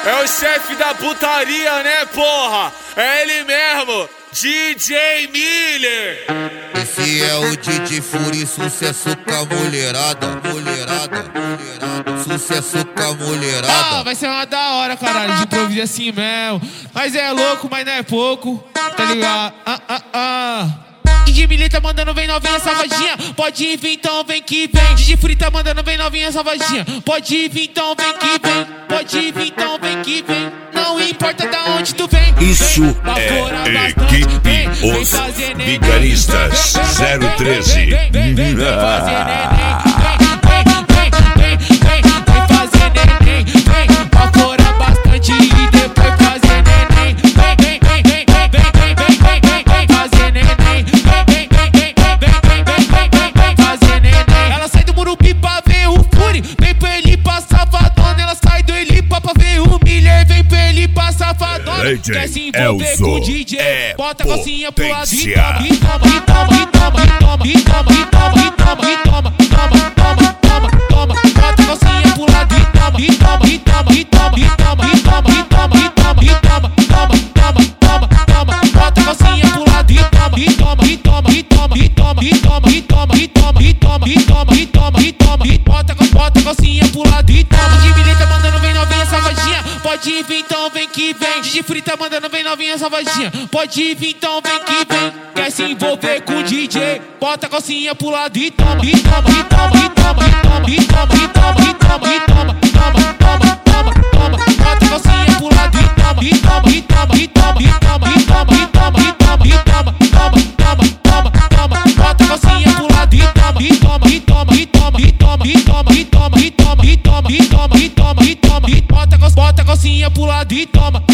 É o chefe da putaria, né, porra? É ele mesmo, DJ Miller. Esse é o DJ Fury, sucesso com a mulherada, mulherada, mulherada, sucesso com a mulherada. Ah, vai ser uma da hora, caralho, de improviso assim mesmo. Mas é louco, mas não é pouco, tá ligado? DJ Miller tá mandando, vem novinha safadinha. Pode vir, então vem que vem. DJ Fury tá mandando, vem novinha safadinha. Pode vir, então vem que vem. Pode vir, então vem que vem. Não importa da onde tu vem. Isso é equipe Os Vigaristas 013. Vem fazer neném. Vem fazer neném. Vem baforar bastante e depois fazer neném. Vem fazer neném. Fazer neném. Ela sai do Murupi pra ver o Fury. Vem pra ele pra safadona. Ela sai do Elipa pra ver o Miller. Vem pra ele pra safadona. Quer se envolver com o DJ. Bota a calcinha pro lado e toma, e toma, e toma, e toma, e toma, e toma, e toma, e toma, toma, toma, toma, toma. Bota a calcinha pro lado e toma, e toma, e toma, e toma, e toma, e toma, e toma, e toma, e toma, toma, toma, toma, toma. Bota a calcinha pro lado e toma, e toma, e toma, e toma, e toma, e toma, e toma, e toma, e toma, e toma, e toma, e toma, e bota a calcinha pro lado e toma. DJ Miller tá mandando, vem novinha safadinha. Pode vir, então vem que vem. DJ Fury tá mandando, vem novinha safadinha. Pode vir, então vem que vem. Quer se envolver com o DJ? Bota a calcinha pro lado e toma, e toma, e toma, e toma, e toma, e toma, e toma, e toma, e toma, toma, toma, toma, toma. Bota a calcinha pro lado e toma, e toma, e toma, e toma, e toma, e toma, e toma, e toma, e toma, toma, toma, toma, toma. Bota a calcinha pro lado e toma, e toma, e toma, e toma, e toma, e toma, e toma, e toma, e toma, e toma, e toma, e toma, e bota a calcinha pro lado e toma.